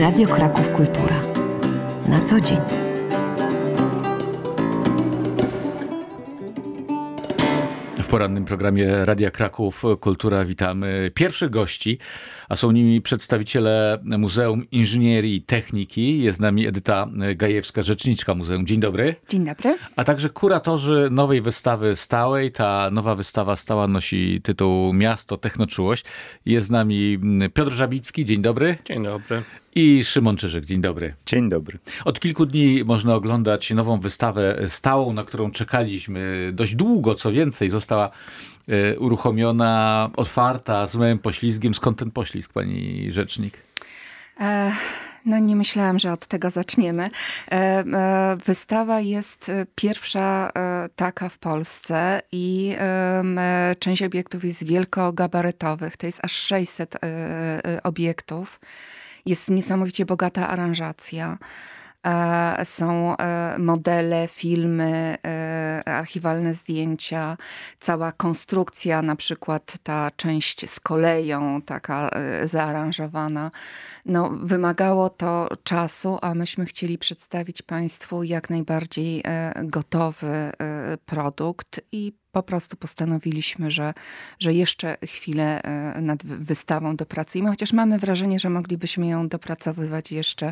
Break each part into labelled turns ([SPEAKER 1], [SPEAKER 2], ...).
[SPEAKER 1] Radio Kraków Kultura. Na co dzień.
[SPEAKER 2] W porannym programie Radia Kraków Kultura witamy pierwszych gości, a są nimi przedstawiciele Muzeum Inżynierii i Techniki. Jest z nami Edyta Gajewska, rzeczniczka muzeum. Dzień dobry.
[SPEAKER 3] Dzień dobry.
[SPEAKER 2] A także kuratorzy nowej wystawy stałej. Ta nowa wystawa stała nosi tytuł Miasto, Technoczułość. Jest z nami Piotr Żabicki. Dzień dobry.
[SPEAKER 4] Dzień dobry.
[SPEAKER 2] I Szymon Czyżyk. Dzień dobry.
[SPEAKER 5] Dzień dobry.
[SPEAKER 2] Od kilku dni można oglądać nową wystawę stałą, na którą czekaliśmy dość długo. Co więcej, została uruchomiona, otwarta, z małym poślizgiem. Skąd ten poślizg, pani rzecznik?
[SPEAKER 3] No nie myślałam, że od tego zaczniemy. Wystawa jest pierwsza taka w Polsce i część obiektów jest wielkogabarytowych. To jest aż 600 obiektów. Jest niesamowicie bogata aranżacja. Są modele, filmy, archiwalne zdjęcia, cała konstrukcja, na przykład ta część z koleją, taka zaaranżowana. No, wymagało to czasu, a myśmy chcieli przedstawić Państwu jak najbardziej gotowy produkt i po prostu postanowiliśmy, że jeszcze chwilę nad wystawą dopracujemy, chociaż mamy wrażenie, że moglibyśmy ją dopracowywać jeszcze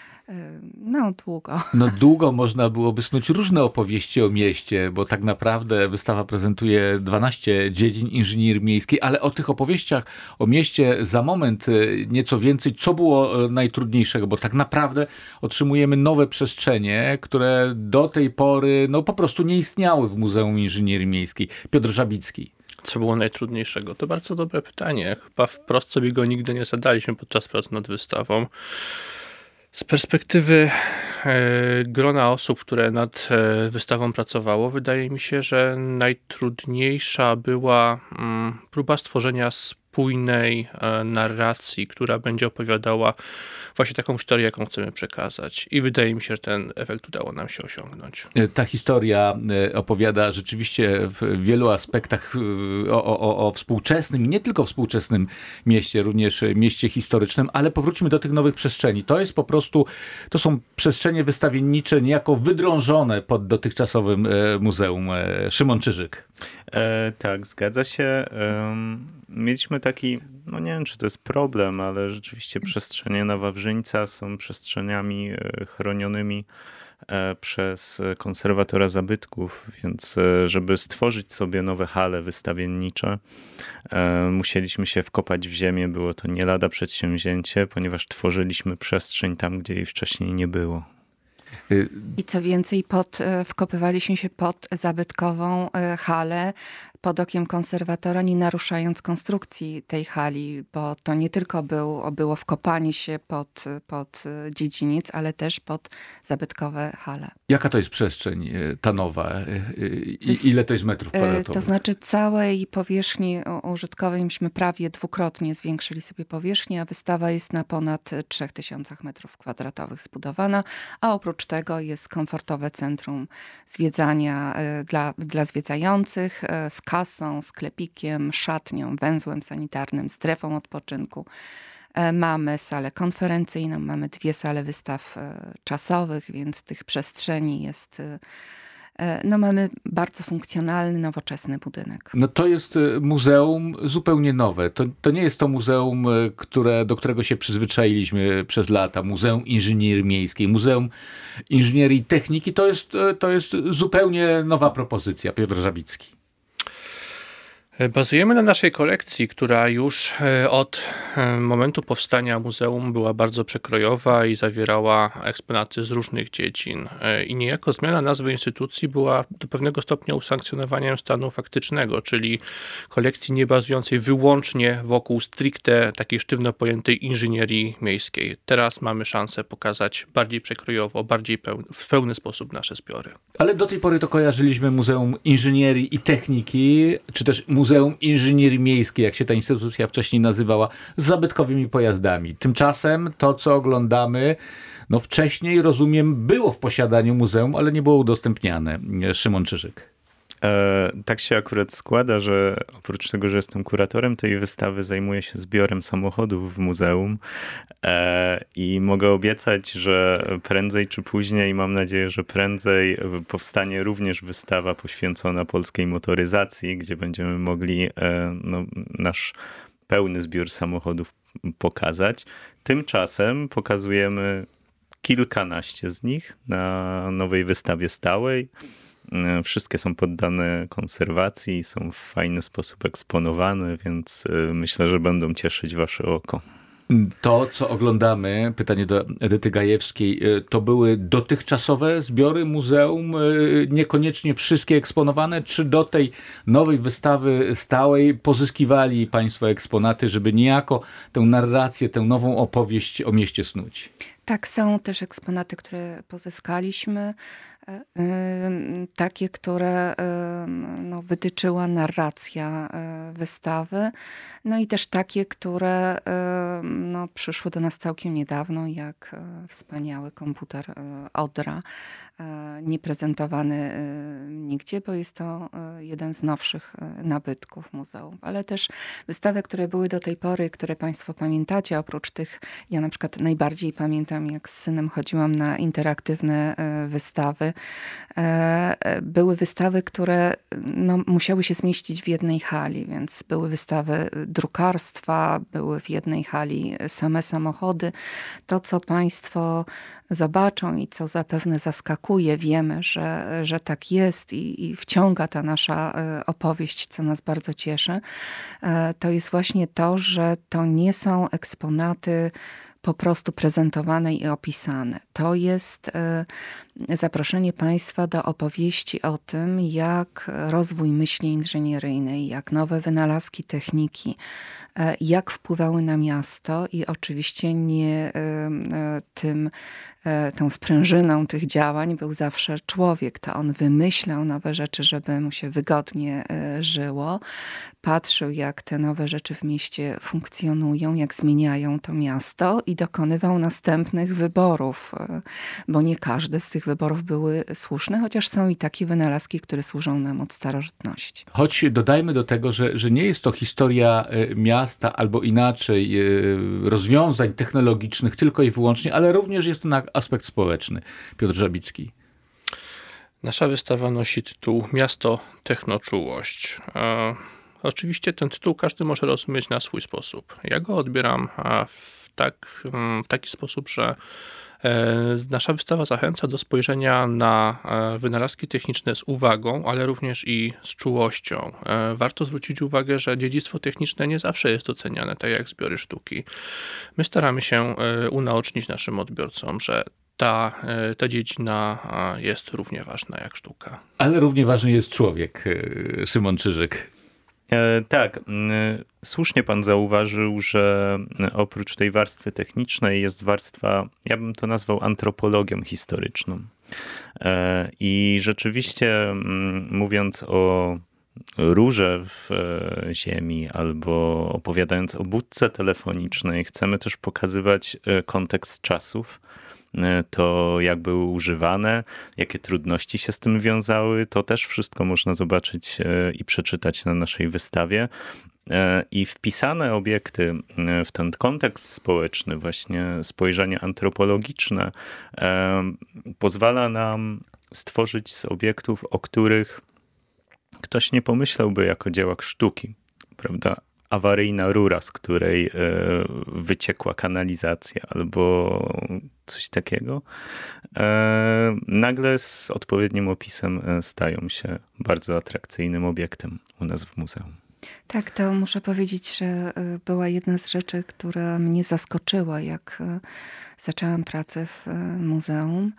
[SPEAKER 3] długo.
[SPEAKER 2] No długo można byłoby snuć różne opowieści o mieście, bo tak naprawdę wystawa prezentuje 12 dziedzin inżynierii miejskiej, ale o tych opowieściach o mieście za moment nieco więcej. Co było najtrudniejszego? Bo tak naprawdę otrzymujemy nowe przestrzenie, które do tej pory po prostu nie istniały w Muzeum Inżynierii Miejskiej. Piotr Żabicki.
[SPEAKER 4] Co było najtrudniejszego? To bardzo dobre pytanie. Chyba wprost sobie go nigdy nie zadaliśmy podczas prac nad wystawą. Z perspektywy grona osób, które nad wystawą pracowało, wydaje mi się, że najtrudniejsza była próba stworzenia spójnej narracji, która będzie opowiadała właśnie taką historię, jaką chcemy przekazać. I wydaje mi się, że ten efekt udało nam się osiągnąć.
[SPEAKER 2] Ta historia opowiada rzeczywiście w wielu aspektach o współczesnym i nie tylko współczesnym mieście, również mieście historycznym, ale powróćmy do tych nowych przestrzeni. To są przestrzenie wystawiennicze niejako wydrążone pod dotychczasowym muzeum. Szymon Czyżyk.
[SPEAKER 5] Tak, zgadza się. Mieliśmy taki, nie wiem, czy to jest problem, ale rzeczywiście przestrzenie na Wawrzyńca są przestrzeniami chronionymi przez konserwatora zabytków, więc żeby stworzyć sobie nowe hale wystawiennicze, musieliśmy się wkopać w ziemię. Było to nie lada przedsięwzięcie, ponieważ tworzyliśmy przestrzeń tam, gdzie jej wcześniej nie było.
[SPEAKER 3] I co więcej, wkopywaliśmy się pod zabytkową halę, pod okiem konserwatora, nie naruszając konstrukcji tej hali, bo to nie tylko było wkopanie się pod dziedziniec, ale też pod zabytkowe hale.
[SPEAKER 2] Jaka to jest przestrzeń, ta nowa? Ile to jest metrów kwadratowych?
[SPEAKER 3] To znaczy całej powierzchni użytkowej myśmy prawie dwukrotnie zwiększyli sobie powierzchnię, a wystawa jest na ponad 3000 metrów kwadratowych zbudowana, a oprócz tego jest komfortowe centrum zwiedzania dla zwiedzających z kasą, sklepikiem, szatnią, węzłem sanitarnym, strefą odpoczynku. Mamy salę konferencyjną, mamy 2 sale wystaw czasowych, więc tych przestrzeni jest... mamy bardzo funkcjonalny, nowoczesny budynek.
[SPEAKER 2] To jest muzeum zupełnie nowe. To nie jest to muzeum, do którego się przyzwyczailiśmy przez lata. Muzeum Inżynierii Miejskiej, Muzeum Inżynierii i Techniki. To jest zupełnie nowa propozycja. Piotr Żabicki.
[SPEAKER 4] Bazujemy na naszej kolekcji, która już od momentu powstania muzeum była bardzo przekrojowa i zawierała eksponaty z różnych dziedzin. I niejako zmiana nazwy instytucji była do pewnego stopnia usankcjonowaniem stanu faktycznego, czyli kolekcji nie bazującej wyłącznie wokół stricte takiej sztywno pojętej inżynierii miejskiej. Teraz mamy szansę pokazać bardziej przekrojowo, bardziej w pełny sposób nasze zbiory.
[SPEAKER 2] Ale do tej pory to kojarzyliśmy Muzeum Inżynierii i Techniki, czy też Muzeum Inżynierii Miejskiej, jak się ta instytucja wcześniej nazywała, z zabytkowymi pojazdami. Tymczasem to, co oglądamy, wcześniej, rozumiem, było w posiadaniu muzeum, ale nie było udostępniane. Szymon Czyżyk.
[SPEAKER 5] Tak się akurat składa, że oprócz tego, że jestem kuratorem tej wystawy, zajmuję się zbiorem samochodów w muzeum i mogę obiecać, że prędzej czy później, mam nadzieję, że prędzej powstanie również wystawa poświęcona polskiej motoryzacji, gdzie będziemy mogli nasz pełny zbiór samochodów pokazać. Tymczasem pokazujemy kilkanaście z nich na nowej wystawie stałej. Wszystkie są poddane konserwacji, są w fajny sposób eksponowane, więc myślę, że będą cieszyć wasze oko.
[SPEAKER 2] To, co oglądamy, pytanie do Edyty Gajewskiej, to były dotychczasowe zbiory muzeum, niekoniecznie wszystkie eksponowane, czy do tej nowej wystawy stałej pozyskiwali państwo eksponaty, żeby niejako tę narrację, tę nową opowieść o mieście snuć?
[SPEAKER 3] Tak, są też eksponaty, które pozyskaliśmy, takie, które wytyczyła narracja wystawy, no i też takie, które przyszły do nas całkiem niedawno, jak wspaniały komputer Odra, nieprezentowany nigdzie, bo jest to jeden z nowszych nabytków muzeum, ale też wystawy, które były do tej pory, które państwo pamiętacie, oprócz tych, ja na przykład najbardziej pamiętam, jak z synem chodziłam na interaktywne wystawy. Były wystawy, które musiały się zmieścić w jednej hali, więc były wystawy drukarstwa, były w jednej hali same samochody. To, co państwo zobaczą i co zapewne zaskakuje, wiemy, że tak jest i wciąga ta nasza opowieść, co nas bardzo cieszy, to jest właśnie to, że to nie są eksponaty po prostu prezentowane i opisane. To jest zaproszenie państwa do opowieści o tym, jak rozwój myśli inżynieryjnej, jak nowe wynalazki techniki, jak wpływały na miasto i oczywiście nie tą sprężyną tych działań był zawsze człowiek. To on wymyślał nowe rzeczy, żeby mu się wygodnie żyło. Patrzył, jak te nowe rzeczy w mieście funkcjonują, jak zmieniają to miasto i dokonywał następnych wyborów, bo nie każde z tych wyborów były słuszne, chociaż są i takie wynalazki, które służą nam od starożytności.
[SPEAKER 2] Choć dodajmy do tego, że nie jest to historia miasta albo inaczej rozwiązań technologicznych tylko i wyłącznie, ale również jest to aspekt społeczny. Piotr Żabicki.
[SPEAKER 4] Nasza wystawa nosi tytuł Miasto Technoczułość. Oczywiście ten tytuł każdy może rozumieć na swój sposób. Ja go odbieram w taki sposób, że nasza wystawa zachęca do spojrzenia na wynalazki techniczne z uwagą, ale również i z czułością. Warto zwrócić uwagę, że dziedzictwo techniczne nie zawsze jest doceniane, tak jak zbiory sztuki. My staramy się unaocznić naszym odbiorcom, że ta dziedzina jest równie ważna jak sztuka.
[SPEAKER 2] Ale równie ważny jest człowiek, Szymon Czyżyk.
[SPEAKER 5] Tak, słusznie pan zauważył, że oprócz tej warstwy technicznej jest warstwa, ja bym to nazwał antropologią historyczną. I rzeczywiście mówiąc o rurze w ziemi albo opowiadając o budce telefonicznej, chcemy też pokazywać kontekst czasów. To jak były używane, jakie trudności się z tym wiązały, to też wszystko można zobaczyć i przeczytać na naszej wystawie. I wpisane obiekty w ten kontekst społeczny, właśnie spojrzenie antropologiczne, pozwala nam stworzyć z obiektów, o których ktoś nie pomyślałby jako dziełach sztuki, prawda? Awaryjna rura, z której wyciekła kanalizacja albo coś takiego, nagle z odpowiednim opisem stają się bardzo atrakcyjnym obiektem u nas w muzeum.
[SPEAKER 3] Tak, to muszę powiedzieć, że była jedna z rzeczy, która mnie zaskoczyła, jak zaczęłam pracę w muzeum,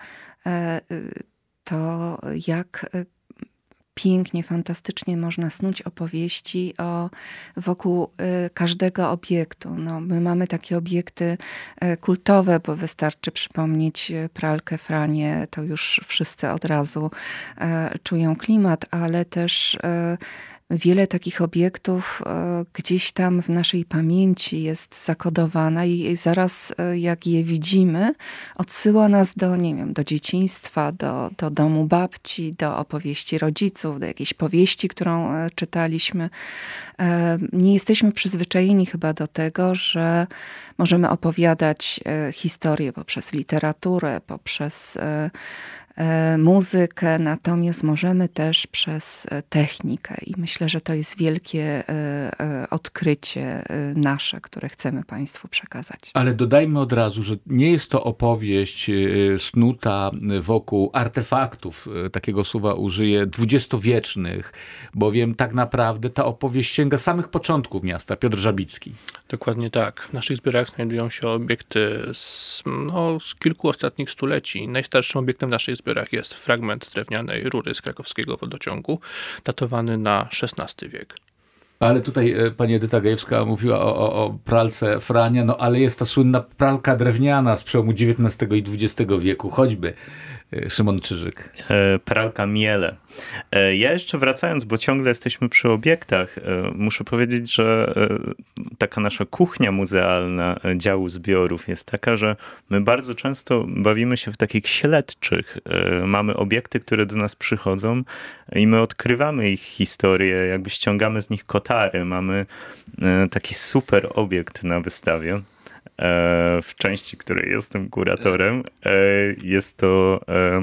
[SPEAKER 3] to jak pięknie, fantastycznie można snuć opowieści wokół każdego obiektu. My mamy takie obiekty kultowe, bo wystarczy przypomnieć pralkę Franię, to już wszyscy od razu czują klimat, ale też wiele takich obiektów gdzieś tam w naszej pamięci jest zakodowana i zaraz jak je widzimy, odsyła nas do, nie wiem, do dzieciństwa, do domu babci, do opowieści rodziców, do jakiejś powieści, którą czytaliśmy. Nie jesteśmy przyzwyczajeni chyba do tego, że możemy opowiadać historię poprzez literaturę, poprzez muzykę, natomiast możemy też przez technikę i myślę, że to jest wielkie odkrycie nasze, które chcemy Państwu przekazać.
[SPEAKER 2] Ale dodajmy od razu, że nie jest to opowieść snuta wokół artefaktów, takiego słowa użyję, dwudziestowiecznych, bowiem tak naprawdę ta opowieść sięga samych początków miasta. Piotr Żabicki.
[SPEAKER 4] Dokładnie tak. W naszych zbiorach znajdują się obiekty z kilku ostatnich stuleci. Najstarszym obiektem w naszych zbiorach jest fragment drewnianej rury z krakowskiego wodociągu, datowany na XVI wiek.
[SPEAKER 2] Ale tutaj pani Edyta Gajewska mówiła o pralce Frania, no ale jest ta słynna pralka drewniana z przełomu XIX i XX wieku, choćby Szymon Czyżyk.
[SPEAKER 5] Pralka Miele. Ja jeszcze wracając, bo ciągle jesteśmy przy obiektach, muszę powiedzieć, że taka nasza kuchnia muzealna działu zbiorów jest taka, że my bardzo często bawimy się w takich śledczych. Mamy obiekty, które do nas przychodzą i my odkrywamy ich historię, jakby ściągamy z nich kotary. Mamy taki super obiekt na wystawie. W części, której jestem kuratorem, jest to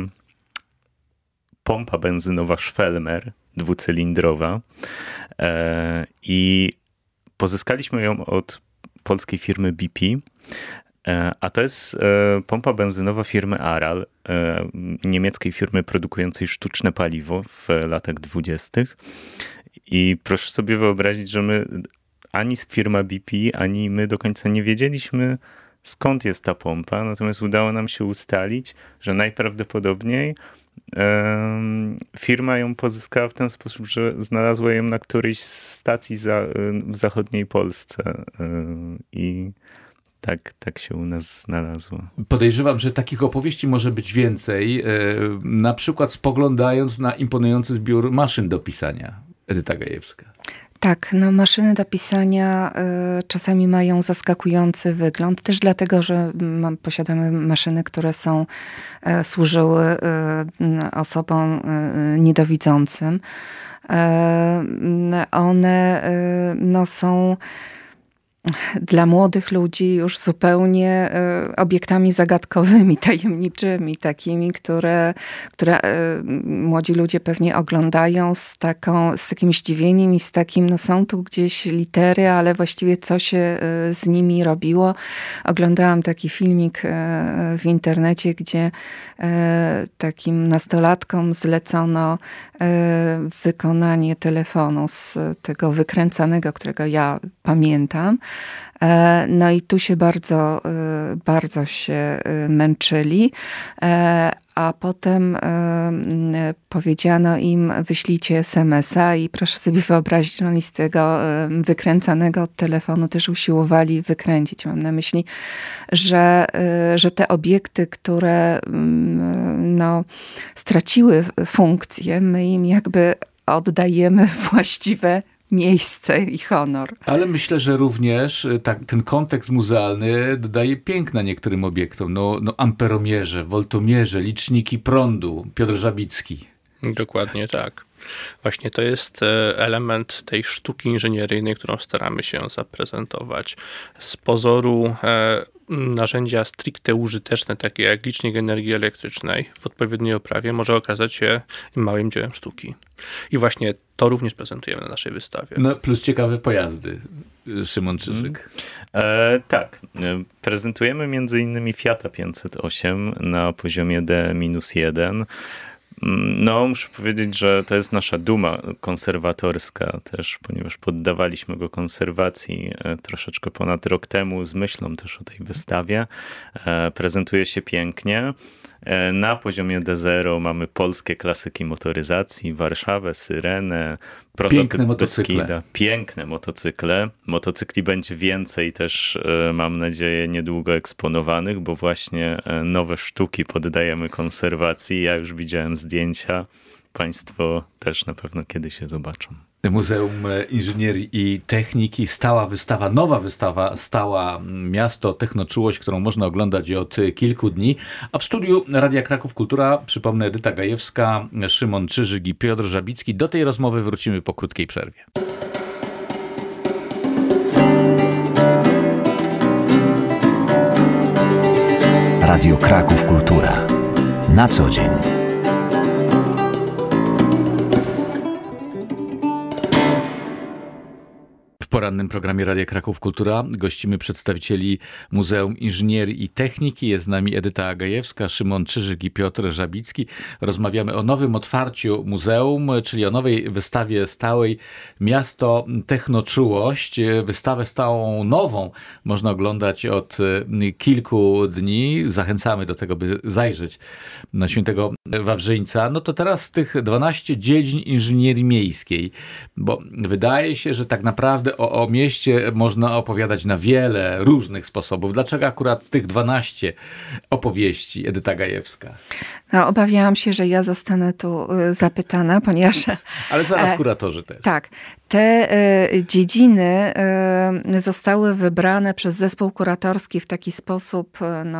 [SPEAKER 5] pompa benzynowa Schwelmer, dwucylindrowa, i pozyskaliśmy ją od polskiej firmy BP, a to jest pompa benzynowa firmy Aral, niemieckiej firmy produkującej sztuczne paliwo w latach 20. I proszę sobie wyobrazić, że my ani firma BP, ani my do końca nie wiedzieliśmy, skąd jest ta pompa, natomiast udało nam się ustalić, że najprawdopodobniej firma ją pozyskała w ten sposób, że znalazła ją na którejś z stacji w zachodniej Polsce i tak się u nas znalazło.
[SPEAKER 2] Podejrzewam, że takich opowieści może być więcej, na przykład spoglądając na imponujący zbiór maszyn do pisania. Edyta Gajewska.
[SPEAKER 3] Tak, no maszyny do pisania czasami mają zaskakujący wygląd, też dlatego, że posiadamy maszyny, które służyły osobom niedowidzącym. One są dla młodych ludzi już zupełnie obiektami zagadkowymi, tajemniczymi, takimi, które młodzi ludzie pewnie oglądają z takim zdziwieniem i z takim, no są tu gdzieś litery, ale właściwie co się z nimi robiło. Oglądałam taki filmik w internecie, gdzie takim nastolatkom zlecono wykonanie telefonu z tego wykręcanego, którego ja pamiętam. No i tu się bardzo się męczyli, a potem powiedziano im, wyślijcie SMS-a i proszę sobie wyobrazić, że oni z tego wykręcanego telefonu też usiłowali wykręcić. Mam na myśli, że te obiekty, które straciły funkcję, my im jakby oddajemy właściwe miejsce i honor.
[SPEAKER 2] Ale myślę, że również ten kontekst muzealny dodaje piękna niektórym obiektom. No amperomierze, woltomierze, liczniki prądu. Piotr Żabicki.
[SPEAKER 4] Dokładnie tak. Właśnie to jest element tej sztuki inżynieryjnej, którą staramy się zaprezentować. Z pozoru narzędzia stricte użyteczne, takie jak licznik energii elektrycznej w odpowiedniej oprawie, może okazać się małym dziełem sztuki. I właśnie to również prezentujemy na naszej wystawie.
[SPEAKER 2] No plus ciekawe pojazdy. Szymon Czyżyk.
[SPEAKER 5] Tak. Prezentujemy m.in. Fiata 508 na poziomie D-1. No, muszę powiedzieć, że to jest nasza duma konserwatorska też, ponieważ poddawaliśmy go konserwacji troszeczkę ponad rok temu z myślą też o tej wystawie. Prezentuje się pięknie. Na poziomie D0 mamy polskie klasyki motoryzacji, Warszawę, Syrenę, prototyp Beskida. Piękne motocykle. Motocykli będzie więcej też, mam nadzieję, niedługo eksponowanych, bo właśnie nowe sztuki poddajemy konserwacji. Ja już widziałem zdjęcia. Państwo też na pewno kiedyś je zobaczą.
[SPEAKER 2] Muzeum Inżynierii i Techniki, stała wystawa, nowa wystawa, stała Miasto Technoczułość, którą można oglądać od kilku dni. A w studiu Radia Kraków Kultura, przypomnę, Edyta Gajewska, Szymon Czyżyk i Piotr Żabicki. Do tej rozmowy wrócimy po krótkiej przerwie.
[SPEAKER 6] Radio Kraków Kultura. Na co dzień.
[SPEAKER 2] W porannym programie Radia Kraków Kultura gościmy przedstawicieli Muzeum Inżynierii i Techniki. Jest z nami Edyta Gajewska, Szymon Czyżyk i Piotr Żabicki. Rozmawiamy o nowym otwarciu muzeum, czyli o nowej wystawie stałej Miasto Technoczułość. Wystawę stałą nową można oglądać od kilku dni. Zachęcamy do tego, by zajrzeć na Świętego Wawrzyńca. No to teraz tych 12 dziedzin inżynierii miejskiej, bo wydaje się, że tak naprawdę o mieście można opowiadać na wiele różnych sposobów. Dlaczego akurat tych 12 opowieści, Edyta Gajewska?
[SPEAKER 3] No, obawiałam się, że ja zostanę tu zapytana, ponieważ...
[SPEAKER 2] Ale zaraz kuratorzy też.
[SPEAKER 3] Tak. Te dziedziny zostały wybrane przez zespół kuratorski w taki sposób,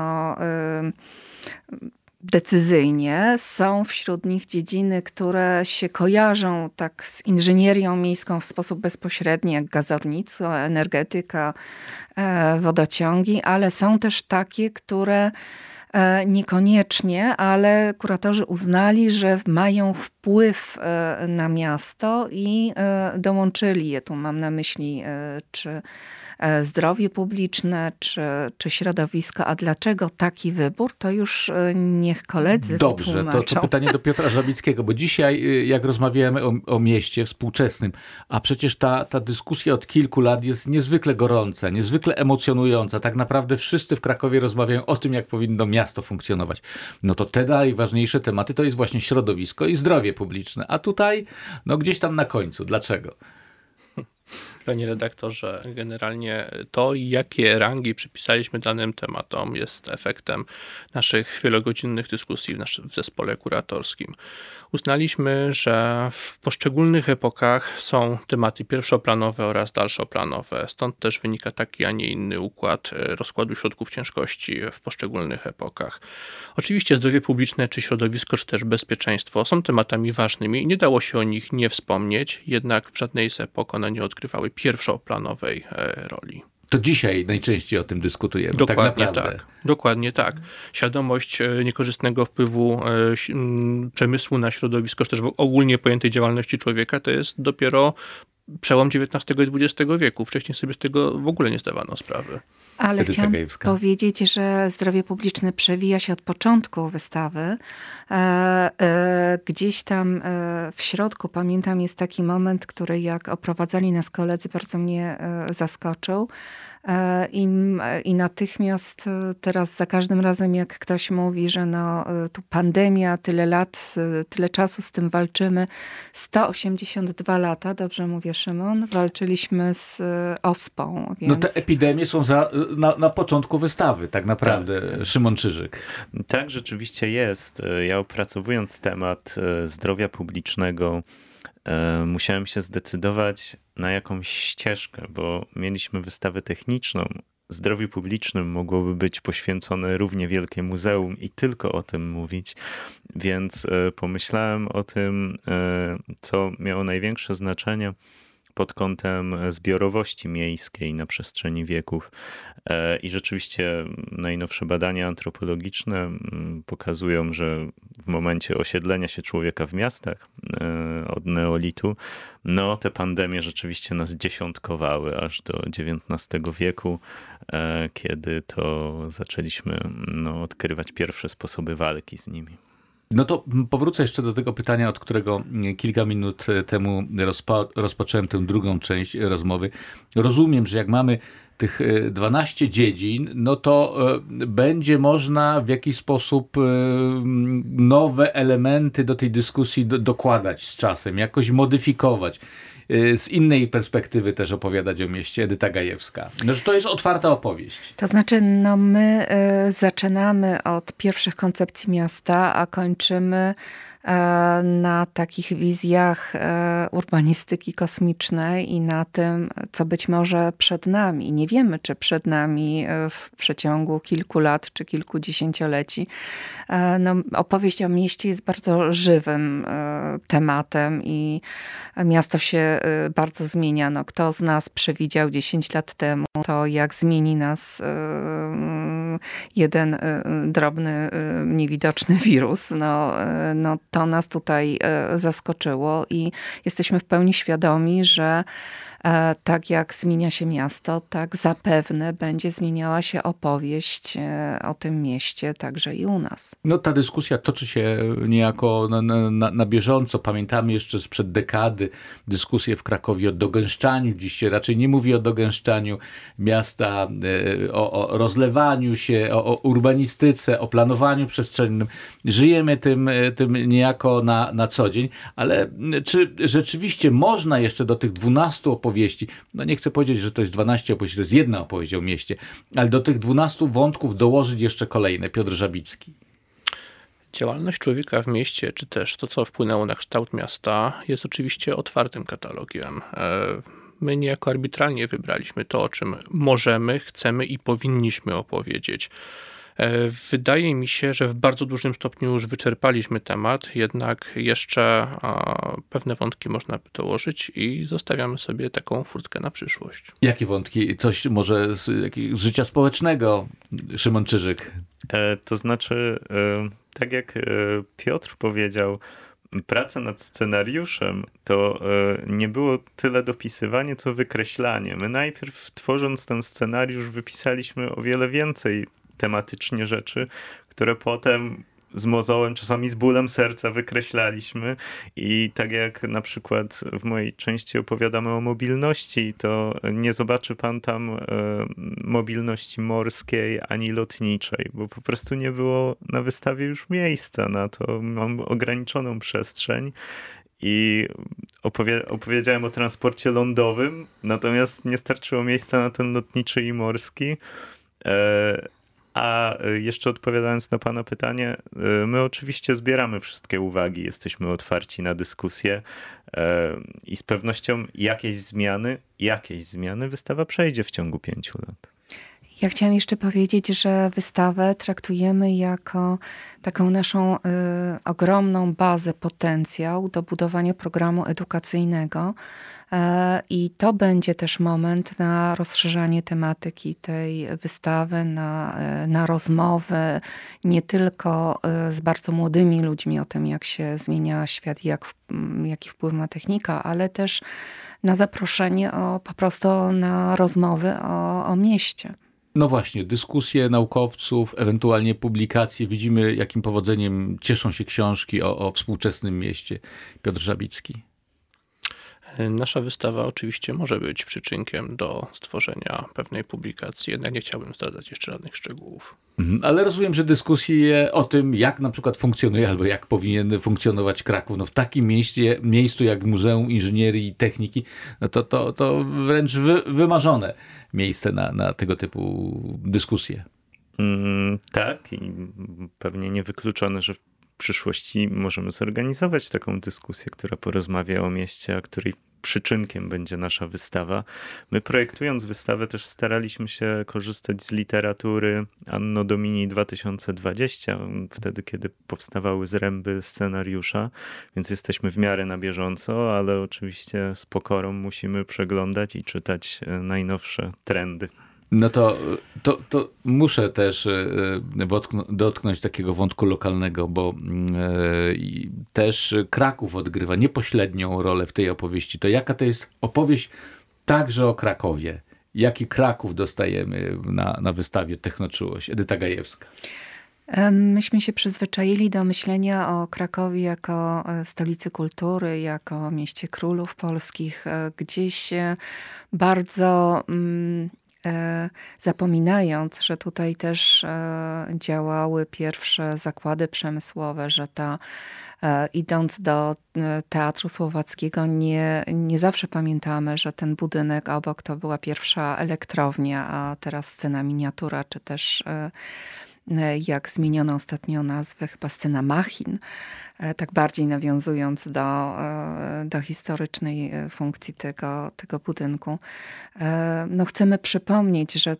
[SPEAKER 3] decyzyjnie. Są wśród nich dziedziny, które się kojarzą tak z inżynierią miejską w sposób bezpośredni, jak gazownictwo, energetyka, wodociągi, ale są też takie, które niekoniecznie, ale kuratorzy uznali, że mają wpływ na miasto i dołączyli je. Tu mam na myśli czy zdrowie publiczne, czy środowisko. A dlaczego taki wybór? To już niech koledzy
[SPEAKER 2] Dobrze, to pytanie do Piotra Żabickiego, bo dzisiaj jak rozmawiamy o mieście współczesnym, a przecież ta dyskusja od kilku lat jest niezwykle gorąca, niezwykle emocjonująca. Tak naprawdę wszyscy w Krakowie rozmawiają o tym, jak powinno miasto funkcjonować. No to te najważniejsze tematy to jest właśnie środowisko i zdrowie publiczne. A tutaj, gdzieś tam na końcu. Dlaczego?
[SPEAKER 4] Panie redaktorze, generalnie to, jakie rangi przypisaliśmy danym tematom, jest efektem naszych wielogodzinnych dyskusji w zespole kuratorskim. Uznaliśmy, że w poszczególnych epokach są tematy pierwszoplanowe oraz dalszoplanowe. Stąd też wynika taki, a nie inny układ rozkładu środków ciężkości w poszczególnych epokach. Oczywiście zdrowie publiczne, czy środowisko, czy też bezpieczeństwo są tematami ważnymi i nie dało się o nich nie wspomnieć, jednak w żadnej z epok one nie odgrywały pierwszoplanowej roli.
[SPEAKER 2] To dzisiaj najczęściej o tym dyskutujemy.
[SPEAKER 4] Dokładnie
[SPEAKER 2] tak naprawdę.
[SPEAKER 4] Tak. Dokładnie tak. Świadomość niekorzystnego wpływu przemysłu na środowisko, czy też ogólnie pojętej działalności człowieka, to jest dopiero przełom XIX i XX wieku. Wcześniej sobie z tego w ogóle nie zdawano sprawy.
[SPEAKER 3] Ale chciałam powiedzieć, że zdrowie publiczne przewija się od początku wystawy. Gdzieś tam w środku, pamiętam, jest taki moment, który jak oprowadzali nas koledzy, bardzo mnie zaskoczył. I natychmiast teraz za każdym razem, jak ktoś mówi, że tu pandemia, tyle lat, tyle czasu z tym walczymy. 182 lata, dobrze mówię, Szymon, walczyliśmy z ospą. Więc...
[SPEAKER 2] te epidemie są na początku wystawy, tak naprawdę, tak. Szymon Czyżyk.
[SPEAKER 5] Tak, rzeczywiście jest. Ja opracowując temat zdrowia publicznego, musiałem się zdecydować na jakąś ścieżkę, bo mieliśmy wystawę techniczną. Zdrowiu publicznym mogłoby być poświęcone równie wielkie muzeum i tylko o tym mówić, więc pomyślałem o tym, co miało największe znaczenie pod kątem zbiorowości miejskiej na przestrzeni wieków. I rzeczywiście najnowsze badania antropologiczne pokazują, że w momencie osiedlenia się człowieka w miastach od neolitu, te pandemie rzeczywiście nas dziesiątkowały aż do XIX wieku, kiedy to zaczęliśmy odkrywać pierwsze sposoby walki z nimi.
[SPEAKER 2] No to powrócę jeszcze do tego pytania, od którego kilka minut temu rozpocząłem tę drugą część rozmowy. Rozumiem, że jak mamy tych 12 dziedzin, to będzie można w jakiś sposób nowe elementy do tej dyskusji dokładać z czasem, jakoś modyfikować. Z innej perspektywy też opowiadać o mieście. Edyta Gajewska. Że to jest otwarta opowieść.
[SPEAKER 3] To znaczy, my zaczynamy od pierwszych koncepcji miasta, a kończymy na takich wizjach urbanistyki kosmicznej i na tym, co być może przed nami. Nie wiemy, czy przed nami w przeciągu kilku lat, czy kilkudziesięcioleci. No, opowieść o mieście jest bardzo żywym tematem i miasto się bardzo zmienia. No, kto z nas przewidział 10 lat temu to, jak zmieni nas jeden drobny, niewidoczny wirus. No to nas tutaj zaskoczyło i jesteśmy w pełni świadomi, że tak jak zmienia się miasto, tak zapewne będzie zmieniała się opowieść o tym mieście także i u nas.
[SPEAKER 2] No ta dyskusja toczy się niejako na bieżąco. Pamiętamy jeszcze sprzed dekady dyskusję w Krakowie o dogęszczaniu. Dziś się raczej nie mówi o dogęszczaniu miasta, o rozlewaniu się, o urbanistyce, o planowaniu przestrzennym. Żyjemy tym niejako na co dzień, ale czy rzeczywiście można jeszcze do tych 12 opowieści, no nie chcę powiedzieć, że to jest 12 opowieści, to jest jedna opowieść o mieście, ale do tych 12 wątków dołożyć jeszcze kolejne? Piotr Żabicki.
[SPEAKER 4] Działalność człowieka w mieście, czy też to, co wpłynęło na kształt miasta, jest oczywiście otwartym katalogiem. My niejako arbitralnie wybraliśmy to, o czym możemy, chcemy i powinniśmy opowiedzieć. Wydaje mi się, że w bardzo dużym stopniu już wyczerpaliśmy temat, jednak jeszcze pewne wątki można by dołożyć i zostawiamy sobie taką furtkę na przyszłość.
[SPEAKER 2] Jakie wątki? Coś może z życia społecznego? Szymon Czyżyk.
[SPEAKER 5] To znaczy, tak jak Piotr powiedział, praca nad scenariuszem to nie było tyle dopisywanie, co wykreślanie. My najpierw, tworząc ten scenariusz, wypisaliśmy o wiele więcej tematycznie rzeczy, które potem z mozołem, czasami z bólem serca wykreślaliśmy i tak jak na przykład w mojej części opowiadamy o mobilności, to nie zobaczy pan tam mobilności morskiej ani lotniczej, bo po prostu nie było na wystawie już miejsca na to. Mam ograniczoną przestrzeń i opowiedziałem o transporcie lądowym, natomiast nie starczyło miejsca na ten lotniczy i morski. A jeszcze odpowiadając na pana pytanie, my oczywiście zbieramy wszystkie uwagi, jesteśmy otwarci na dyskusję i z pewnością jakieś zmiany wystawa przejdzie w ciągu 5 lat.
[SPEAKER 3] Ja chciałam jeszcze powiedzieć, że wystawę traktujemy jako taką naszą ogromną bazę, potencjał do budowania programu edukacyjnego i to będzie też moment na rozszerzanie tematyki tej wystawy, na rozmowy nie tylko z bardzo młodymi ludźmi o tym, jak się zmienia świat i jaki wpływ ma technika, ale też na zaproszenie po prostu na rozmowy o mieście.
[SPEAKER 2] No właśnie, dyskusje naukowców, ewentualnie publikacje. Widzimy, jakim powodzeniem cieszą się książki o współczesnym mieście. Piotr Żabicki.
[SPEAKER 4] Nasza wystawa oczywiście może być przyczynkiem do stworzenia pewnej publikacji, jednak nie chciałbym zdradzać jeszcze żadnych szczegółów.
[SPEAKER 2] Ale rozumiem, że dyskusje o tym, jak na przykład funkcjonuje albo jak powinien funkcjonować Kraków, no w takim miejscu jak Muzeum Inżynierii i Techniki, no to wręcz wymarzone miejsce na tego typu dyskusje.
[SPEAKER 5] Tak i pewnie niewykluczone, że w przyszłości możemy zorganizować taką dyskusję, która porozmawia o mieście, a której przyczynkiem będzie nasza wystawa. My projektując wystawę też staraliśmy się korzystać z literatury Anno Domini 2020, wtedy kiedy powstawały zręby scenariusza, więc jesteśmy w miarę na bieżąco, ale oczywiście z pokorą musimy przeglądać i czytać najnowsze trendy.
[SPEAKER 2] No to muszę też dotknąć takiego wątku lokalnego, bo też Kraków odgrywa niepośrednią rolę w tej opowieści. To jaka to jest opowieść także o Krakowie? Jaki Kraków dostajemy na wystawie Technoczułość? Edyta Gajewska.
[SPEAKER 3] Myśmy się przyzwyczaili do myślenia o Krakowie jako stolicy kultury, jako mieście królów polskich. Gdzieś bardzo zapominając, że tutaj też działały pierwsze zakłady przemysłowe, że idąc do Teatru Słowackiego nie zawsze pamiętamy, że ten budynek obok to była pierwsza elektrownia, a teraz scena miniatura, czy też jak zmieniono ostatnio nazwę, chyba Scena Machin, tak bardziej nawiązując do historycznej funkcji tego budynku. No chcemy przypomnieć, że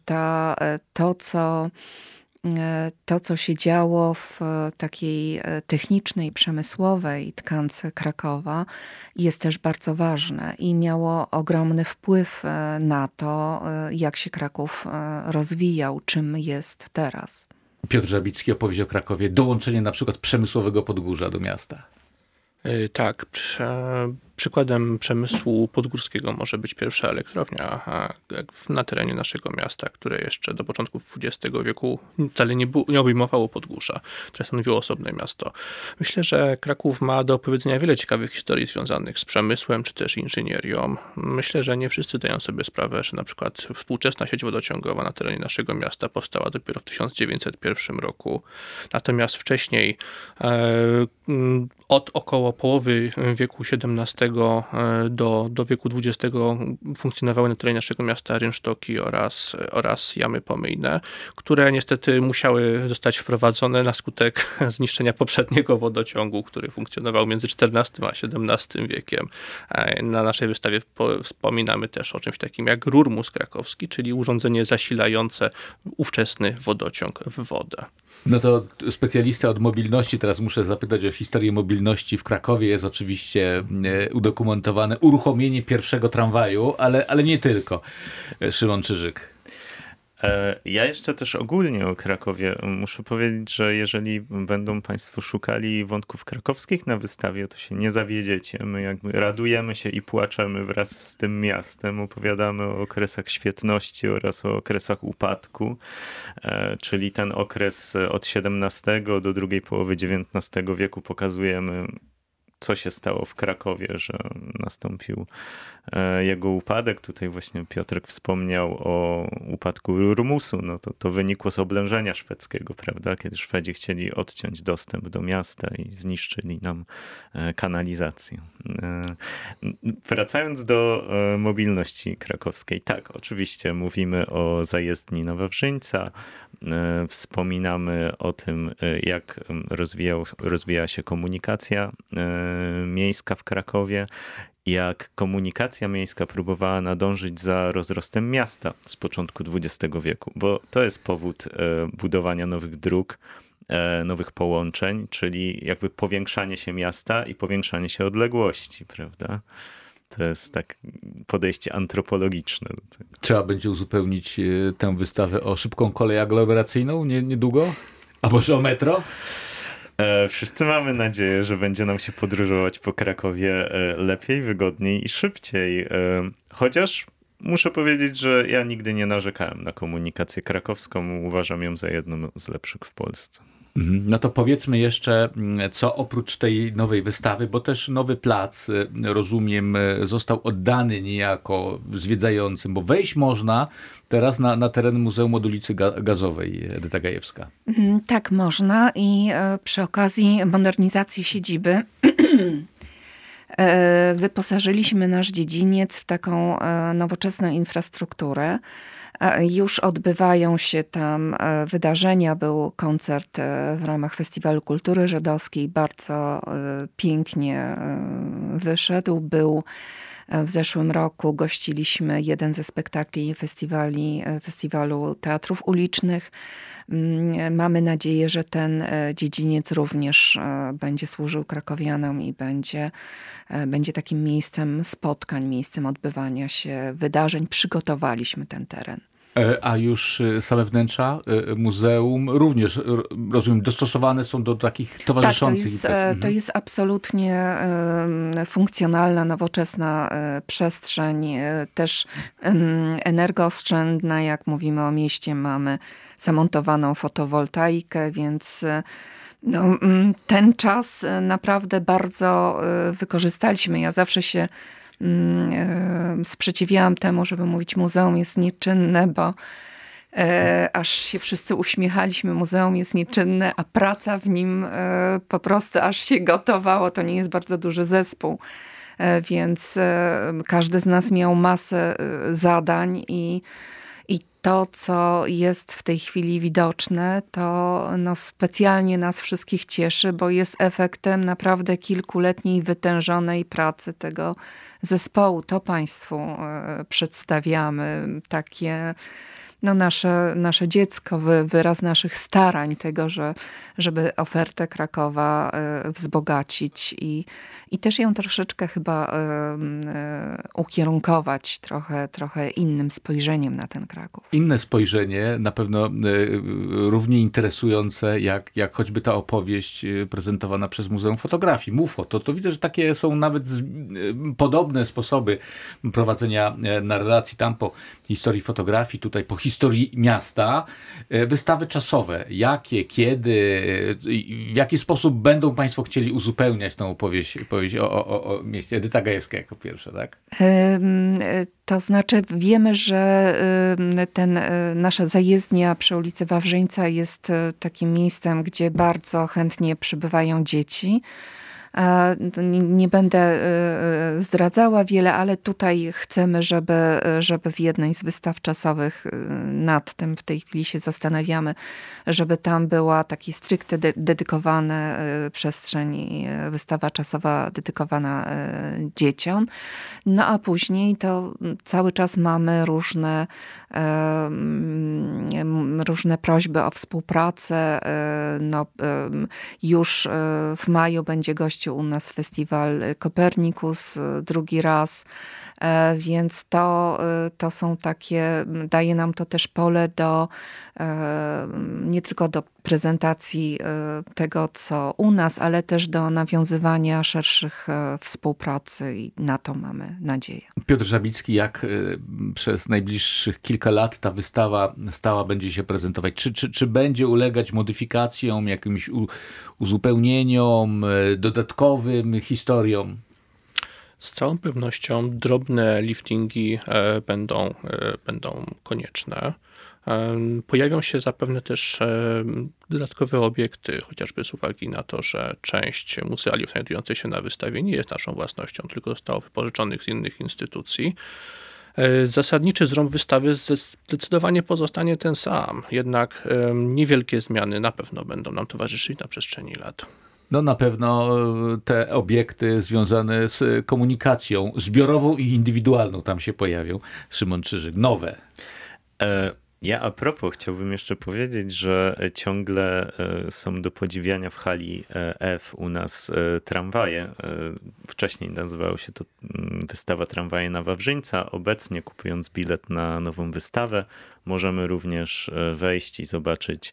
[SPEAKER 3] to, co się działo w takiej technicznej, przemysłowej tkance Krakowa, jest też bardzo ważne i miało ogromny wpływ na to, jak się Kraków rozwijał, czym jest teraz.
[SPEAKER 2] Piotr Żabicki, opowieść o Krakowie, dołączenie na przykład przemysłowego Podgórza do miasta.
[SPEAKER 4] Tak, przykładem przemysłu podgórskiego może być pierwsza elektrownia na terenie naszego miasta, które jeszcze do początków XX wieku wcale nie obejmowało Podgórza, które stanowiło osobne miasto. Myślę, że Kraków ma do opowiedzenia wiele ciekawych historii związanych z przemysłem czy też inżynierią. Myślę, że nie wszyscy zdają sobie sprawę, że na przykład współczesna sieć wodociągowa na terenie naszego miasta powstała dopiero w 1901 roku. Natomiast wcześniej od około połowy wieku XVII do wieku XX funkcjonowały na terenie naszego miasta rynsztoki oraz jamy pomyjne, które niestety musiały zostać wprowadzone na skutek zniszczenia poprzedniego wodociągu, który funkcjonował między XIV a XVII wiekiem. Na naszej wystawie wspominamy też o czymś takim jak rurmus krakowski, czyli urządzenie zasilające ówczesny wodociąg w wodę.
[SPEAKER 2] No to specjalista od mobilności, teraz muszę zapytać o historię mobilności w Krakowie. Jest oczywiście udokumentowane uruchomienie pierwszego tramwaju, ale nie tylko. Szymon Czyżyk.
[SPEAKER 5] Ja jeszcze też ogólnie o Krakowie muszę powiedzieć, że jeżeli będą Państwo szukali wątków krakowskich na wystawie, to się nie zawiedziecie. My jakby radujemy się i płaczemy wraz z tym miastem. Opowiadamy o okresach świetności oraz o okresach upadku, czyli ten okres od XVII do drugiej połowy XIX wieku pokazujemy, co się stało w Krakowie, że nastąpił jego upadek. Tutaj właśnie Piotrek wspomniał o upadku Rurmusu. No to wynikło z oblężenia szwedzkiego, prawda? Kiedy Szwedzi chcieli odciąć dostęp do miasta i zniszczyli nam kanalizację. Wracając do mobilności krakowskiej. Tak, oczywiście mówimy o zajezdni Nowa Wrzyńca. Wspominamy o tym, jak rozwijała się komunikacja miejska w Krakowie, jak komunikacja miejska próbowała nadążyć za rozrostem miasta z początku XX wieku, bo to jest powód budowania nowych dróg, nowych połączeń, czyli jakby powiększanie się miasta i powiększanie się odległości, prawda? To jest tak podejście antropologiczne do tego.
[SPEAKER 2] Trzeba będzie uzupełnić tę wystawę o szybką kolej aglomeracyjną niedługo? A może o metro?
[SPEAKER 5] Wszyscy mamy nadzieję, że będzie nam się podróżować po Krakowie lepiej, wygodniej i szybciej. Chociaż muszę powiedzieć, że ja nigdy nie narzekałem na komunikację krakowską. Uważam ją za jedną z lepszych w Polsce.
[SPEAKER 2] No to powiedzmy jeszcze, co oprócz tej nowej wystawy, bo też nowy plac, rozumiem, został oddany niejako zwiedzającym, bo wejść można teraz na teren Muzeum od ulicy Gazowej, Edyta Gajewska.
[SPEAKER 3] Tak, można i przy okazji modernizacji siedziby wyposażyliśmy nasz dziedziniec w taką nowoczesną infrastrukturę. Już odbywają się tam wydarzenia. Był koncert w ramach Festiwalu Kultury Żydowskiej. Bardzo pięknie wyszedł. W zeszłym roku gościliśmy jeden ze spektakli Festiwalu Teatrów Ulicznych. Mamy nadzieję, że ten dziedziniec również będzie służył krakowianom i będzie takim miejscem spotkań, miejscem odbywania się wydarzeń. Przygotowaliśmy ten teren.
[SPEAKER 2] A już same wnętrza muzeum również, rozumiem, dostosowane są do takich towarzyszących.
[SPEAKER 3] Tak, to jest absolutnie funkcjonalna, nowoczesna przestrzeń, też energooszczędna. Jak mówimy o mieście, mamy zamontowaną fotowoltaikę, więc ten czas naprawdę bardzo wykorzystaliśmy. Ja zawsze się sprzeciwiałam temu, żeby mówić muzeum jest nieczynne, bo aż się wszyscy uśmiechaliśmy, muzeum jest nieczynne, a praca w nim po prostu aż się gotowało. To nie jest bardzo duży zespół, więc każdy z nas miał masę zadań i to, co jest w tej chwili widoczne, to specjalnie nas wszystkich cieszy, bo jest efektem naprawdę kilkuletniej wytężonej pracy tego zespołu. To Państwu przedstawiamy, takie nasze dziecko, wyraz naszych starań tego, żeby ofertę Krakowa wzbogacić i też ją troszeczkę chyba ukierunkować trochę innym spojrzeniem na ten Kraków.
[SPEAKER 2] Inne spojrzenie, na pewno równie interesujące, jak choćby ta opowieść prezentowana przez Muzeum Fotografii, MUFO. To widzę, że takie są nawet podobne sposoby prowadzenia narracji, tam po historii fotografii, tutaj po historii miasta. Wystawy czasowe. Jakie, kiedy, w jaki sposób będą Państwo chcieli uzupełniać tą opowieść o mieście? Edyta Gajewska jako pierwsza, tak?
[SPEAKER 3] To znaczy wiemy, że nasza zajezdnia przy ulicy Wawrzyńca jest takim miejscem, gdzie bardzo chętnie przybywają dzieci. Nie będę zdradzała wiele, ale tutaj chcemy, żeby w jednej z wystaw czasowych, nad tym w tej chwili się zastanawiamy, żeby tam była taki stricte dedykowana przestrzeń, wystawa czasowa dedykowana dzieciom. No a później to cały czas mamy różne prośby o współpracę. Już w maju będzie gościł u nas festiwal Kopernikus drugi raz, więc to są takie, daje nam to też pole nie tylko do prezentacji tego, co u nas, ale też do nawiązywania szerszych współpracy i na to mamy nadzieję.
[SPEAKER 2] Piotr Żabicki, jak przez najbliższych kilka lat ta wystawa stała będzie się prezentować? Czy będzie ulegać modyfikacjom, jakimś uzupełnieniom, dodatkowym historiom?
[SPEAKER 4] Z całą pewnością drobne liftingi będą konieczne. Pojawią się zapewne też dodatkowe obiekty, chociażby z uwagi na to, że część muzealiów znajdujących się na wystawie nie jest naszą własnością, tylko zostało wypożyczonych z innych instytucji. Zasadniczy zrąb wystawy zdecydowanie pozostanie ten sam, jednak niewielkie zmiany na pewno będą nam towarzyszyć na przestrzeni lat.
[SPEAKER 2] No na pewno te obiekty związane z komunikacją zbiorową i indywidualną tam się pojawią. Szymon Czyżyk, nowe.
[SPEAKER 5] Ja a propos chciałbym jeszcze powiedzieć, że ciągle są do podziwiania w hali F u nas tramwaje. Wcześniej nazywało się to wystawa Tramwaje na Wawrzyńca. Obecnie kupując bilet na nową wystawę możemy również wejść i zobaczyć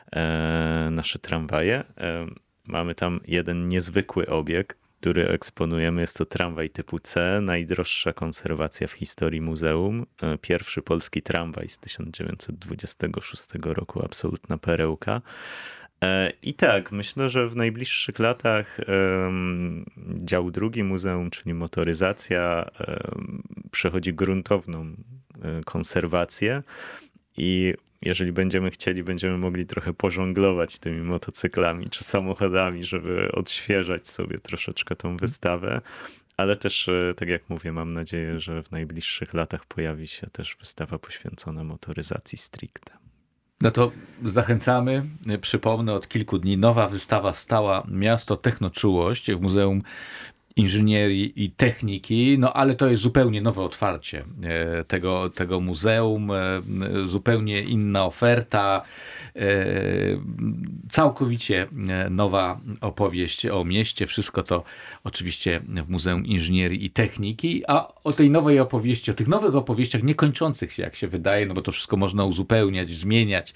[SPEAKER 5] nasze tramwaje. Mamy tam jeden niezwykły obiekt, który eksponujemy. Jest to tramwaj typu C, najdroższa konserwacja w historii muzeum. Pierwszy polski tramwaj z 1926 roku, absolutna perełka. I tak, myślę, że w najbliższych latach dział drugi muzeum, czyli motoryzacja, przechodzi gruntowną konserwację i jeżeli będziemy chcieli, będziemy mogli trochę pożonglować tymi motocyklami czy samochodami, żeby odświeżać sobie troszeczkę tą wystawę. Ale też, tak jak mówię, mam nadzieję, że w najbliższych latach pojawi się też wystawa poświęcona motoryzacji stricte.
[SPEAKER 2] No to zachęcamy. Przypomnę, od kilku dni nowa wystawa stała Miasto Technoczułość w Muzeum Inżynierii i Techniki, no ale to jest zupełnie nowe otwarcie tego muzeum, zupełnie inna oferta, całkowicie nowa opowieść o mieście. Wszystko to oczywiście w Muzeum Inżynierii i Techniki, a o tej nowej opowieści, o tych nowych opowieściach niekończących się, jak się wydaje, no bo to wszystko można uzupełniać, zmieniać,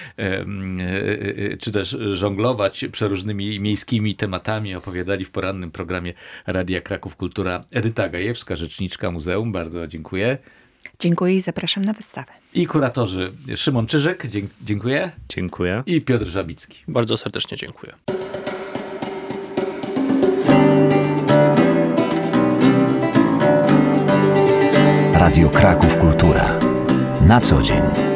[SPEAKER 2] czy też żonglować przeróżnymi miejskimi tematami. Opowiadali w porannym programie Radia Kraków Kultura Edyta Gajewska, rzeczniczka muzeum. Bardzo dziękuję.
[SPEAKER 3] Dziękuję i zapraszam na wystawę.
[SPEAKER 2] I kuratorzy Szymon Czyżyk, dziękuję.
[SPEAKER 5] Dziękuję.
[SPEAKER 2] I Piotr Żabicki.
[SPEAKER 4] Bardzo serdecznie dziękuję.
[SPEAKER 6] Radio Kraków Kultura. Na co dzień.